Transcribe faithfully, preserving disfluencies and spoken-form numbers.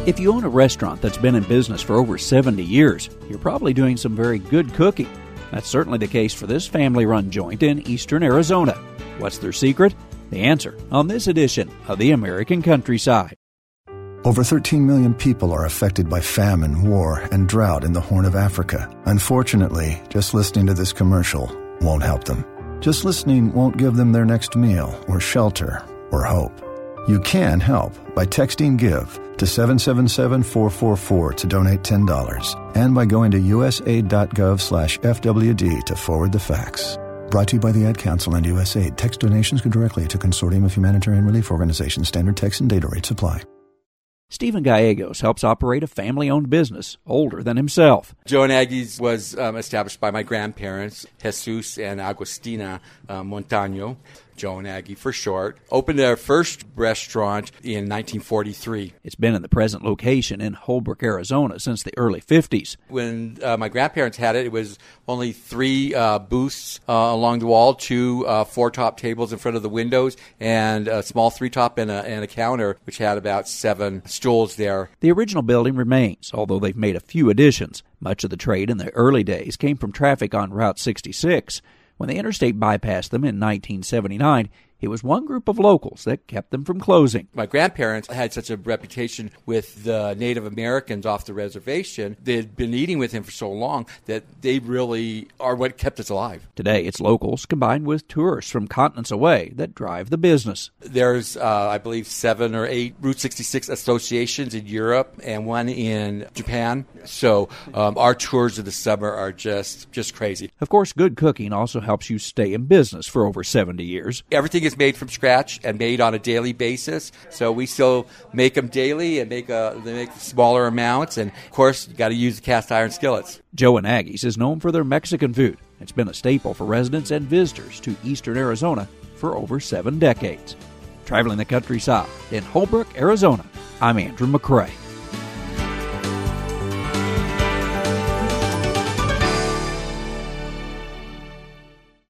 If you own a restaurant that's been in business for over seventy years, you're probably doing some very good cooking. That's certainly the case for this family-run joint in eastern Arizona. What's their secret? The answer on this edition of The American Countryside. Over thirteen million people are affected by famine, war, and drought in the Horn of Africa. Unfortunately, just listening to this commercial won't help them. Just listening won't give them their next meal or shelter or hope. You can help by texting GIVE to seven seven seven, four four four to donate ten dollars and by going to usaid.gov slash FWD to forward the facts. Brought to you by the Ad Council and USAID. Text donations go directly to Consortium of Humanitarian Relief Organizations. Standard text and data rates apply. Stephen Gallegos helps operate a family-owned business older than himself. Joe and Aggie's was um, established by my grandparents, Jesus and Agustina uh, Montaño. Joe and Aggie for short, opened their first restaurant in nineteen forty-three. It's been in the present location in Holbrook, Arizona since the early fifties. When uh, my grandparents had it, it was only three uh, booths uh, along the wall, two uh, four-top tables in front of the windows, and a small three-top and a, and a counter, which had about seven stools there. The original building remains, although they've made a few additions. Much of the trade in the early days came from traffic on Route sixty-six. When the interstate bypassed them in nineteen seventy-nine, it was one group of locals that kept them from closing. My grandparents had such a reputation with the Native Americans off the reservation. They'd been eating with him for so long that they really are what kept us alive. Today, it's locals combined with tourists from continents away that drive the business. There's, uh, I believe, seven or eight Route sixty-six associations in Europe and one in Japan. So um, our tours of the summer are just, just crazy. Of course, good cooking also helps you stay in business for over seventy years. Everything is made from scratch and made on a daily basis. So we still make them daily and make a, they make smaller amounts. And, of course, you got to use the cast iron skillets. Joe and Aggie's is known for their Mexican food. It's been a staple for residents and visitors to eastern Arizona for over seven decades. Traveling the countryside in Holbrook, Arizona, I'm Andrew McCrae.